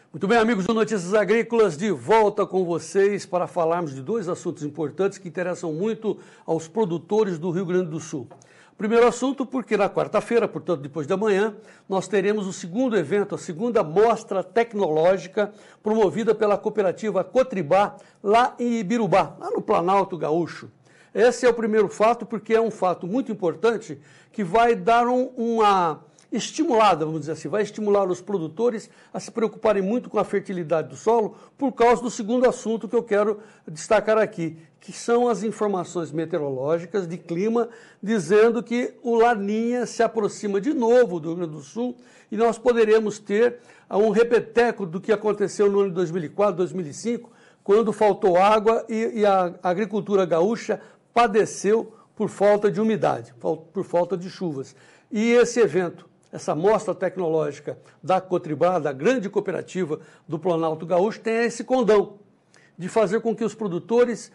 Muito bem, amigos do Notícias Agrícolas, de volta com vocês para falarmos de dois assuntos importantes que interessam muito aos produtores do Rio Grande do Sul. Primeiro assunto, porque na quarta-feira, portanto depois da manhã, nós teremos o segundo evento, a segunda mostra tecnológica promovida pela cooperativa Cotribá, lá em Ibirubá, lá no Planalto Gaúcho. Esse é o primeiro fato, porque é um fato muito importante que vai dar uma estimulada, vamos dizer assim, vai estimular os produtores a se preocuparem muito com a fertilidade do solo, por causa do segundo assunto que eu quero destacar aqui, que são as informações meteorológicas de clima, dizendo que o Laninha se aproxima de novo do Rio Grande do Sul e nós poderemos ter um repeteco do que aconteceu no ano de 2004, 2005, quando faltou água e a agricultura gaúcha padeceu por falta de umidade, por falta de chuvas. E esse evento, essa mostra tecnológica da Cotribá, da grande cooperativa do Planalto Gaúcho, tem esse condão de fazer com que os produtores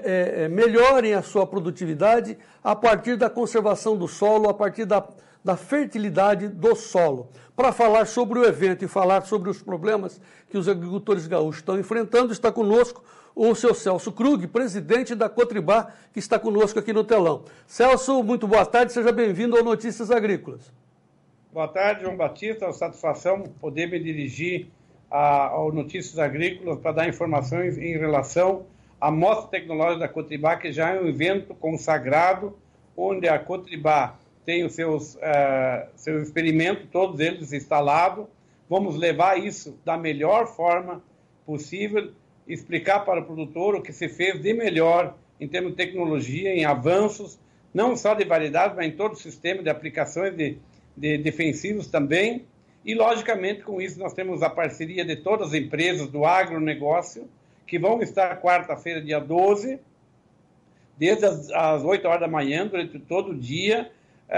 melhorem a sua produtividade a partir da conservação do solo, a partir da fertilidade do solo. Para falar sobre o evento e falar sobre os problemas que os agricultores gaúchos estão enfrentando, está conosco o seu Celso Krug, presidente da Cotribá, que está conosco aqui no telão. Celso, muito boa tarde, seja bem-vindo ao Notícias Agrícolas. Boa tarde, João Batista. É uma satisfação poder me dirigir ao Notícias Agrícolas para dar informações em relação à Mostra Tecnológica da Cotribá, que já é um evento consagrado, onde a Cotribá tem os seus experimentos, todos eles instalados. Vamos levar isso da melhor forma possível, explicar para o produtor o que se fez de melhor em termos de tecnologia, em avanços, não só de variedades, mas em todo o sistema de aplicações de defensivos também. E, logicamente, com isso nós temos a parceria de todas as empresas do agronegócio, que vão estar quarta-feira, dia 12, desde as 8 horas da manhã, durante todo o dia,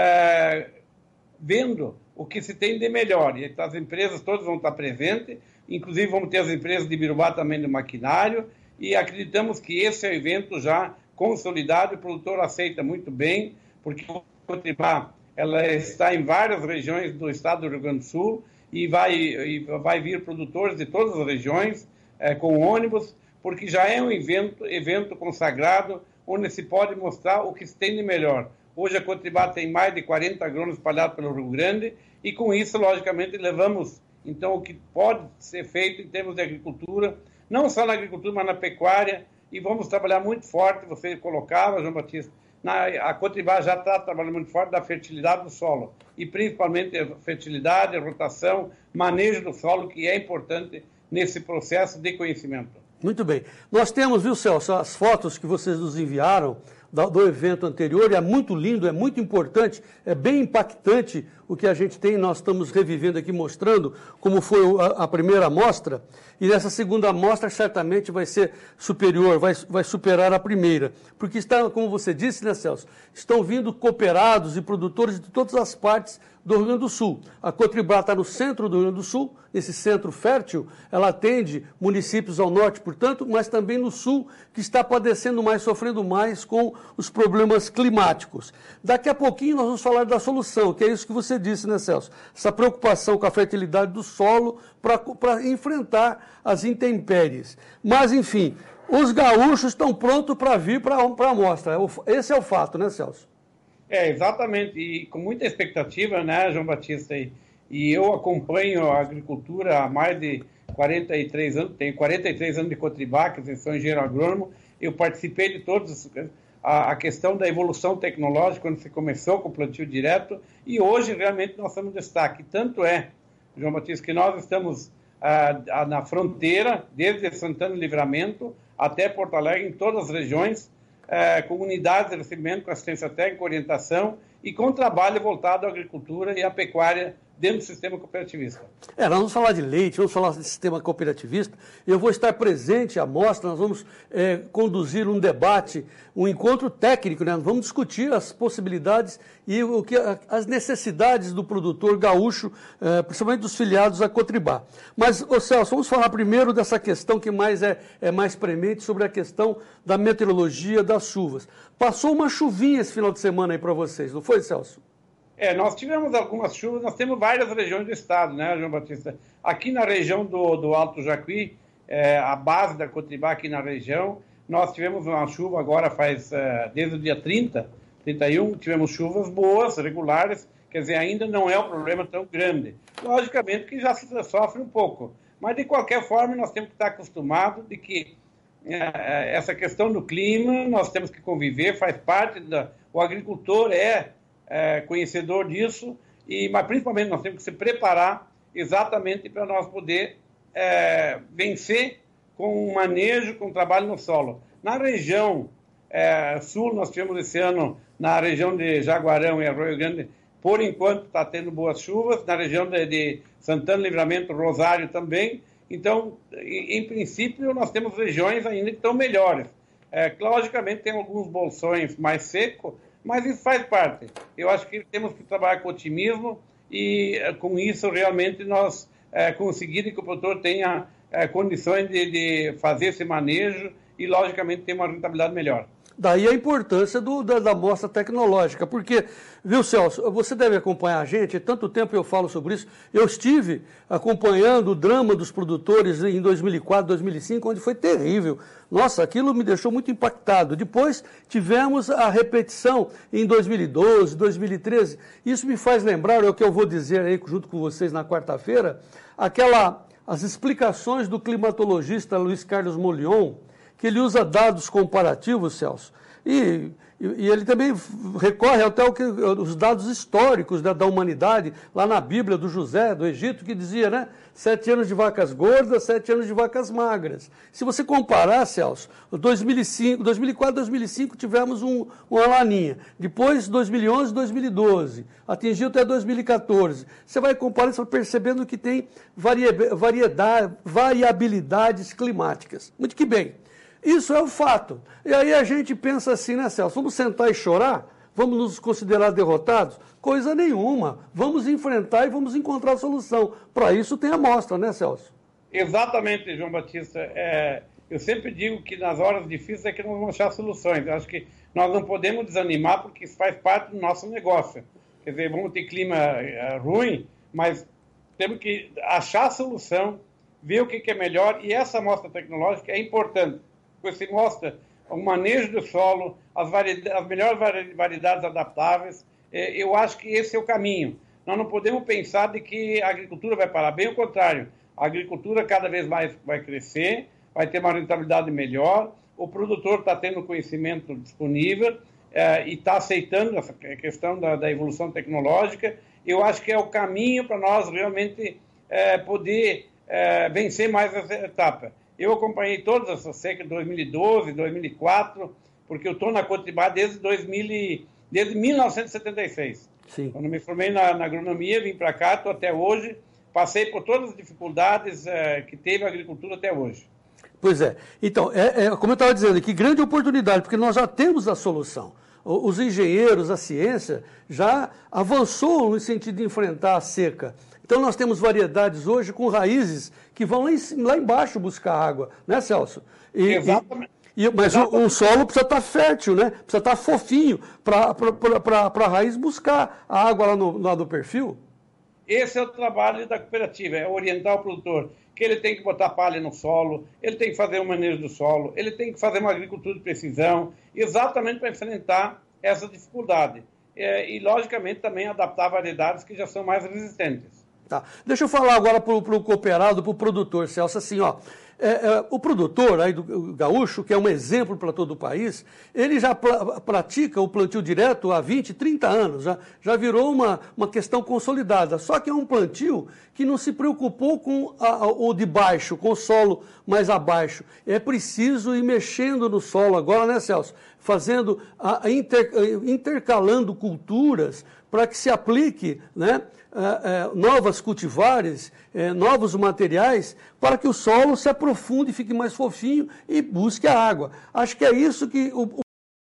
vendo o que se tem de melhor. E as empresas todas vão estar presentes, inclusive vamos ter as empresas de Ibirubá também do maquinário, e acreditamos que esse é o evento já consolidado, e o produtor aceita muito bem, porque o Cotribá ela está em várias regiões do estado do Rio Grande do Sul e vai vir produtores de todas as regiões com ônibus, porque já é um evento consagrado, onde se pode mostrar o que se tem de melhor. Hoje a Cotribá tem mais de 40 agrônomos espalhados pelo Rio Grande e com isso, logicamente, levamos então o que pode ser feito em termos de agricultura, não só na agricultura, mas na pecuária, e vamos trabalhar muito forte, você colocava, João Batista, a Cotribá já está trabalhando muito forte da fertilidade do solo, e principalmente a fertilidade, a rotação, manejo do solo, que é importante nesse processo de conhecimento. Muito bem. Nós temos, viu, Celso, as fotos que vocês nos enviaram do evento anterior, é muito lindo, é muito importante, é bem impactante o que a gente tem, nós estamos revivendo aqui, mostrando como foi a primeira amostra, e nessa segunda amostra certamente vai ser superior, vai superar a primeira, porque está, como você disse, né, Celso, estão vindo cooperados e produtores de todas as partes do Rio Grande do Sul. A Cotribá está no centro do Rio Grande do Sul, nesse centro fértil, ela atende municípios ao norte, portanto, mas também no sul, que está padecendo mais, sofrendo mais com os problemas climáticos. Daqui a pouquinho nós vamos falar da solução, que é isso que você disse, né, Celso? Essa preocupação com a fertilidade do solo para enfrentar as intempéries. Mas, enfim, os gaúchos estão prontos para vir para a amostra. Esse é o fato, né, Celso? Exatamente, e com muita expectativa, né, João Batista? E eu acompanho a agricultura há mais de 43 anos, tenho 43 anos de Cotribá, que sou engenheiro agrônomo, eu participei de todos a questão da evolução tecnológica, quando se começou com o plantio direto, e hoje realmente nós estamos em destaque. Tanto é, João Batista, que nós estamos na fronteira, desde Santana e Livramento até Porto Alegre, em todas as regiões, com unidades de recebimento, com assistência técnica, orientação e com trabalho voltado à agricultura e à pecuária dentro do sistema cooperativista. Nós vamos falar de leite, vamos falar de sistema cooperativista. Eu vou estar presente à mostra, nós vamos conduzir um debate, um encontro técnico, né? Vamos discutir as possibilidades e as necessidades do produtor gaúcho, principalmente dos filiados à Cotribá. Mas, Celso, vamos falar primeiro dessa questão que é mais premente, sobre a questão da meteorologia das chuvas. Passou uma chuvinha esse final de semana aí para vocês, não foi, Celso? Nós tivemos algumas chuvas, nós temos várias regiões do estado, né, João Batista? Aqui na região do Alto Jacuí, a base da Cotribá aqui na região, nós tivemos uma chuva agora desde o dia 30, 31, tivemos chuvas boas, regulares, quer dizer, ainda não é um problema tão grande. Logicamente que já se sofre um pouco, mas de qualquer forma nós temos que estar acostumados de que essa questão do clima, nós temos que conviver, faz parte o agricultor conhecedor disso, mas principalmente nós temos que se preparar exatamente para nós poder vencer com o manejo, com o trabalho no solo. Na região sul, nós tivemos esse ano, na região de Jaguarão e Arroio Grande, por enquanto está tendo boas chuvas, na região de Santana, Livramento, Rosário também. Então, em princípio, nós temos regiões ainda que estão melhores. Logicamente, tem alguns bolsões mais secos, mas isso faz parte. Eu acho que temos que trabalhar com otimismo e, com isso, realmente, nós conseguirmos que o produtor tenha condições de fazer esse manejo e, logicamente, ter uma rentabilidade melhor. Daí a importância da mostra tecnológica, porque, viu, Celso, você deve acompanhar a gente, tanto tempo eu falo sobre isso, eu estive acompanhando o drama dos produtores em 2004, 2005, onde foi terrível. Nossa, aquilo me deixou muito impactado. Depois tivemos a repetição em 2012, 2013. Isso me faz lembrar, é o que eu vou dizer aí junto com vocês na quarta-feira, as explicações do climatologista Luiz Carlos Molion, que ele usa dados comparativos, Celso, e ele também recorre até os dados históricos da humanidade, lá na Bíblia do José, do Egito, que dizia, né, 7 anos de vacas gordas, 7 anos de vacas magras. Se você comparar, Celso, 2004, 2005 tivemos uma laninha, depois 2011, 2012, atingiu até 2014. Você vai comparar, você vai percebendo que tem variabilidades climáticas. Muito que bem. Isso é o fato. E aí a gente pensa assim, né, Celso? Vamos sentar e chorar? Vamos nos considerar derrotados? Coisa nenhuma. Vamos enfrentar e vamos encontrar a solução. Para isso tem a mostra, né, Celso? Exatamente, João Batista. Eu sempre digo que nas horas difíceis é que nós vamos achar soluções. Eu acho que nós não podemos desanimar porque isso faz parte do nosso negócio. Quer dizer, vamos ter clima ruim, mas temos que achar a solução, ver o que é melhor, e essa amostra tecnológica é importante. Você mostra o manejo do solo, as melhores variedades adaptáveis. Eu acho que esse é o caminho. Nós não podemos pensar de que a agricultura vai parar. Bem ao contrário, a agricultura cada vez mais vai crescer, vai ter uma rentabilidade melhor, o produtor está tendo conhecimento disponível e está aceitando essa questão da evolução tecnológica. Eu acho que é o caminho para nós realmente poder vencer mais essa etapa. Eu acompanhei todas essas secas de 2012, 2004, porque eu estou na Cotribá desde 1976. Sim. Quando me formei na agronomia, vim para cá, estou até hoje, passei por todas as dificuldades que teve a agricultura até hoje. Pois é. Então, como eu estava dizendo, que grande oportunidade, porque nós já temos a solução. Os engenheiros, a ciência, já avançou no sentido de enfrentar a seca. Então, nós temos variedades hoje com raízes que vão lá embaixo buscar água, né, Celso? Exatamente. Mas o solo precisa estar fértil, né? Precisa estar fofinho para a raiz buscar a água lá no lado do perfil. Esse é o trabalho da cooperativa, é orientar o produtor, que ele tem que botar palha no solo, ele tem que fazer o manejo do solo, ele tem que fazer uma agricultura de precisão, exatamente para enfrentar essa dificuldade. E, logicamente, também adaptar variedades que já são mais resistentes. Tá. Deixa eu falar agora para o cooperado, para o produtor, Celso, assim, ó. O produtor aí do gaúcho, que é um exemplo para todo o país, ele já pratica o plantio direto há 20, 30 anos, já virou uma questão consolidada. Só que é um plantio que não se preocupou com o de baixo, com o solo mais abaixo. É preciso ir mexendo no solo agora, né, Celso? Fazendo, intercalando culturas para que se aplique, né, novas cultivares, novos materiais, para que o solo se aprofunde, fique mais fofinho e busque a água. Acho que é isso que o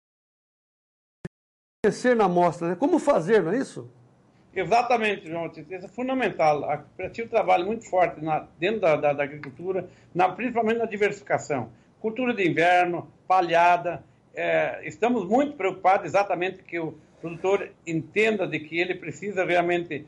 conhecer na amostra, né? Como fazer, não é isso? Exatamente, João. Isso é fundamental. A cooperativa trabalha muito forte dentro da agricultura, principalmente na diversificação. Cultura de inverno, palhada, estamos muito preocupados exatamente que o produtor entenda de que ele precisa realmente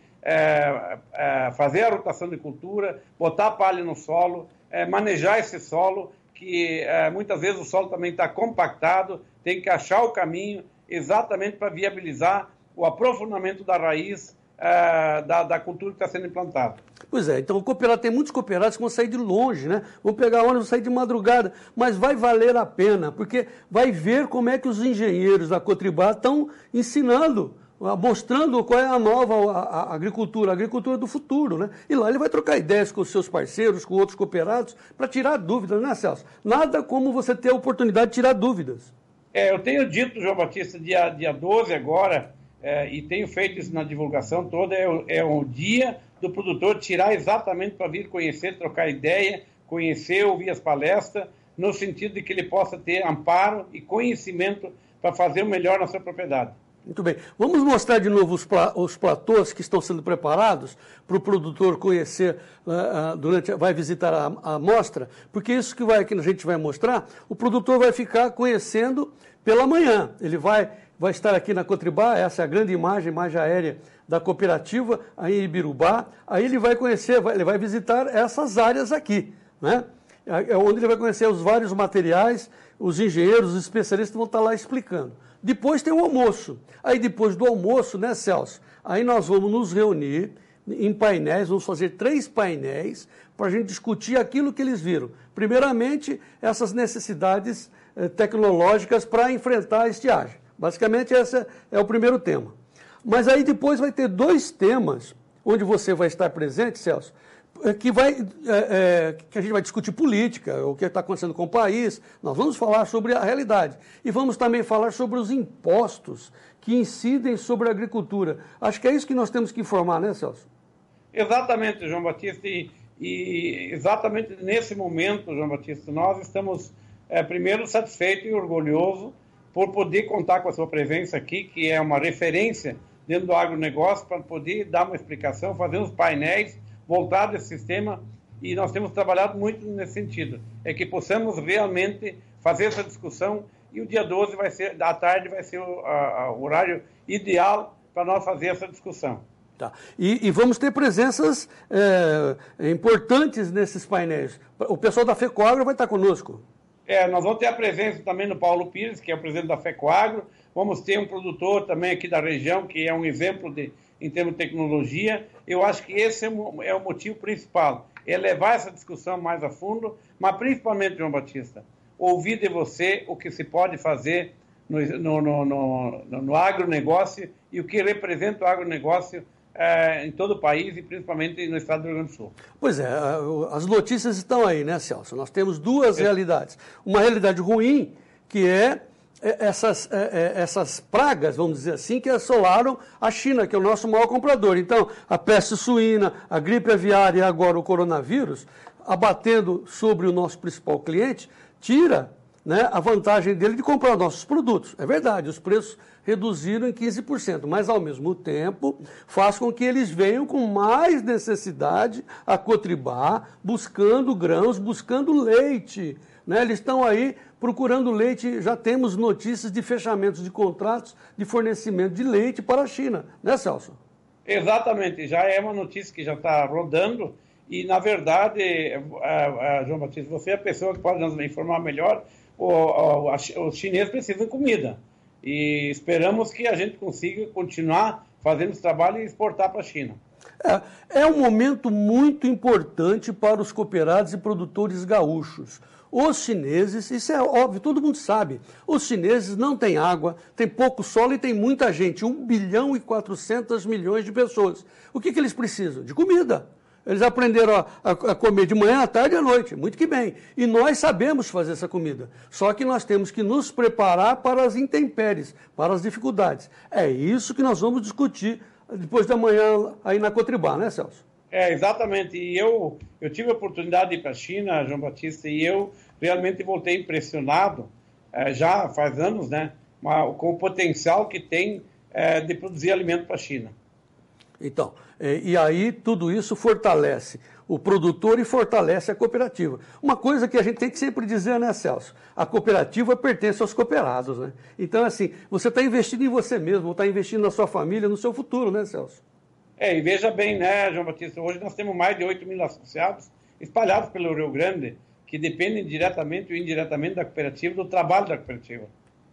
fazer a rotação de cultura, botar palha no solo, manejar esse solo, que muitas vezes o solo também está compactado, tem que achar o caminho exatamente para viabilizar o aprofundamento da raiz da cultura que está sendo implantada. Pois é, então tem muitos cooperados que vão sair de longe, né? Vão pegar ônibus, sair de madrugada, mas vai valer a pena, porque vai ver como é que os engenheiros da Cotribá estão ensinando, mostrando qual é a nova agricultura, a agricultura do futuro, né? E lá ele vai trocar ideias com os seus parceiros, com outros cooperados, para tirar dúvidas, né, Celso? Nada como você ter a oportunidade de tirar dúvidas. Eu tenho dito, João Batista, dia 12 agora, e tenho feito isso na divulgação toda, é o dia do produtor tirar exatamente para vir conhecer, trocar ideia, conhecer, ouvir as palestras, no sentido de que ele possa ter amparo e conhecimento para fazer o melhor na sua propriedade. Muito bem. Vamos mostrar de novo os platôs que estão sendo preparados para o produtor conhecer vai visitar a amostra, porque isso que a gente vai mostrar, o produtor vai ficar conhecendo pela manhã. Ele vai estar aqui na Cotribá, essa é a grande imagem aérea da cooperativa, aí em Ibirubá. Aí ele vai conhecer, ele vai visitar essas áreas aqui, né? É onde ele vai conhecer os vários materiais, os engenheiros, os especialistas vão estar lá explicando. Depois tem o almoço. Aí depois do almoço, né, Celso? Aí nós vamos nos reunir em painéis, vamos fazer 3 painéis para a gente discutir aquilo que eles viram. Primeiramente, essas necessidades tecnológicas para enfrentar a estiagem. Basicamente, esse é o primeiro tema. Mas aí depois vai ter 2 temas onde você vai estar presente, Celso, que a gente vai discutir política, o que está acontecendo com o país. Nós vamos falar sobre a realidade e vamos também falar sobre os impostos que incidem sobre a agricultura. Acho que é isso que nós temos que informar, né, Celso? Exatamente, João Batista, e exatamente nesse momento, João Batista, nós estamos primeiro satisfeitos e orgulhosos por poder contar com a sua presença aqui, que é uma referência dentro do agronegócio, para poder dar uma explicação, fazer uns painéis voltados a esse sistema, e nós temos trabalhado muito nesse sentido, é que possamos realmente fazer essa discussão, e o dia 12 da tarde vai ser o horário ideal para nós fazer essa discussão. Tá. E vamos ter presenças importantes nesses painéis. O pessoal da FECOAGRO vai estar conosco. Nós vamos ter a presença também do Paulo Pires, que é o presidente da FECOAGRO. Vamos ter um produtor também aqui da região, que é um exemplo em termos de tecnologia. Eu acho que esse é o motivo principal, é levar essa discussão mais a fundo, mas principalmente, João Batista, ouvir de você o que se pode fazer no agronegócio e o que representa o agronegócio em todo o país e principalmente no estado do Rio Grande do Sul. Pois é, as notícias estão aí, né, Celso? Nós temos 2 realidades. Uma realidade ruim, que é essas pragas, vamos dizer assim, que assolaram a China, que é o nosso maior comprador. Então, a peste suína, a gripe aviária e agora o coronavírus, abatendo sobre o nosso principal cliente, tira, né, a vantagem dele de comprar nossos produtos. É verdade, os preços reduziram em 15%, mas ao mesmo tempo faz com que eles venham com mais necessidade a Cotribá, buscando grãos, buscando leite, né? Eles estão aí procurando leite, já temos notícias de fechamentos de contratos de fornecimento de leite para a China, né, Celso? Exatamente, já é uma notícia que já está rodando e, na verdade, João Batista, você é a pessoa que pode nos informar melhor. Os chineses precisam de comida e esperamos que a gente consiga continuar fazendo esse trabalho e exportar para a China. É um momento muito importante para os cooperados e produtores gaúchos. Os chineses, isso é óbvio, todo mundo sabe, os chineses não têm água, tem pouco solo e tem muita gente, 1 bilhão e 400 milhões de pessoas. O que eles precisam? De comida. Eles aprenderam a comer de manhã, à tarde e à noite, muito que bem. E nós sabemos fazer essa comida. Só que nós temos que nos preparar para as intempéries, para as dificuldades. É isso que nós vamos discutir depois da manhã aí na Cotribá, né, Celso? Exatamente. E eu tive a oportunidade de ir para a China, João Batista, e eu realmente voltei impressionado, já faz anos, né, com o potencial que tem de produzir alimento para a China. Então, e aí tudo isso fortalece o produtor e fortalece a cooperativa. Uma coisa que a gente tem que sempre dizer, né, Celso? A cooperativa pertence aos cooperados, né? Então, assim, você está investindo em você mesmo, está investindo na sua família, no seu futuro, né, Celso? E veja bem, né, João Batista, hoje nós temos mais de 8 mil associados espalhados pelo Rio Grande, que dependem diretamente ou indiretamente da cooperativa, do trabalho da cooperativa.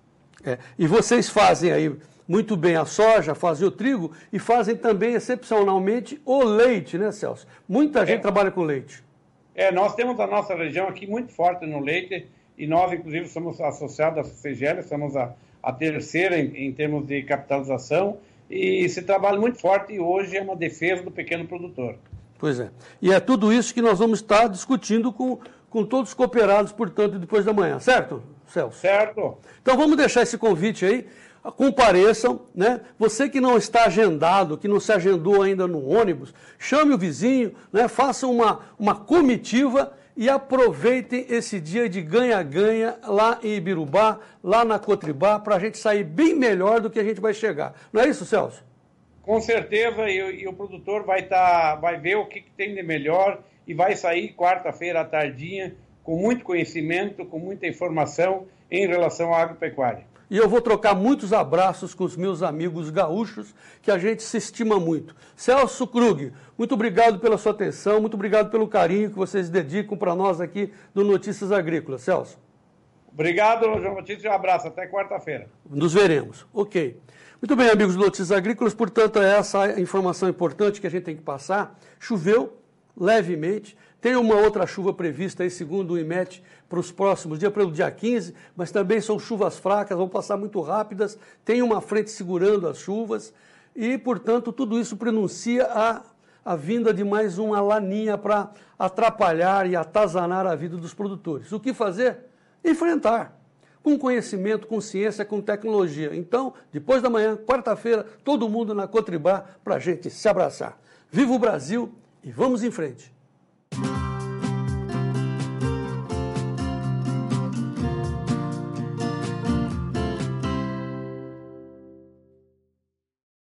E vocês fazem aí muito bem a soja, fazem o trigo e fazem também, excepcionalmente, o leite, né, Celso? Muita gente trabalha com leite. Nós temos a nossa região aqui muito forte no leite e nós, inclusive, somos associados à CGL, somos a terceira em termos de capitalização e se trabalha muito forte e hoje é uma defesa do pequeno produtor. Pois é. E é tudo isso que nós vamos estar discutindo com todos os cooperados, portanto, depois da manhã, certo, Celso? Certo. Então vamos deixar esse convite aí, compareçam, né? Você que não está agendado, que não se agendou ainda no ônibus, chame o vizinho, né? Façam uma comitiva e aproveitem esse dia de ganha-ganha lá em Ibirubá, lá na Cotribá, para a gente sair bem melhor do que a gente vai chegar. Não é isso, Celso? Com certeza, e o produtor vai ver o que tem de melhor e vai sair quarta-feira à tardinha com muito conhecimento, com muita informação em relação à agropecuária. E eu vou trocar muitos abraços com os meus amigos gaúchos, que a gente se estima muito. Celso Krug, muito obrigado pela sua atenção, muito obrigado pelo carinho que vocês dedicam para nós aqui do Notícias Agrícolas. Celso. Obrigado, João Batista, e um abraço. Até quarta-feira. Nos veremos. Ok. Muito bem, amigos do Notícias Agrícolas, portanto, é essa informação importante que a gente tem que passar. Choveu levemente, tem uma outra chuva prevista aí, segundo o IMET, para os próximos dias, para o dia 15, mas também são chuvas fracas, vão passar muito rápidas, tem uma frente segurando as chuvas e, portanto, tudo isso prenuncia a vinda de mais uma laninha para atrapalhar e atazanar a vida dos produtores. O que fazer? Enfrentar. Com conhecimento, com ciência, com tecnologia. Então, depois da manhã, quarta-feira, todo mundo na Cotribá para a gente se abraçar. Viva o Brasil e vamos em frente!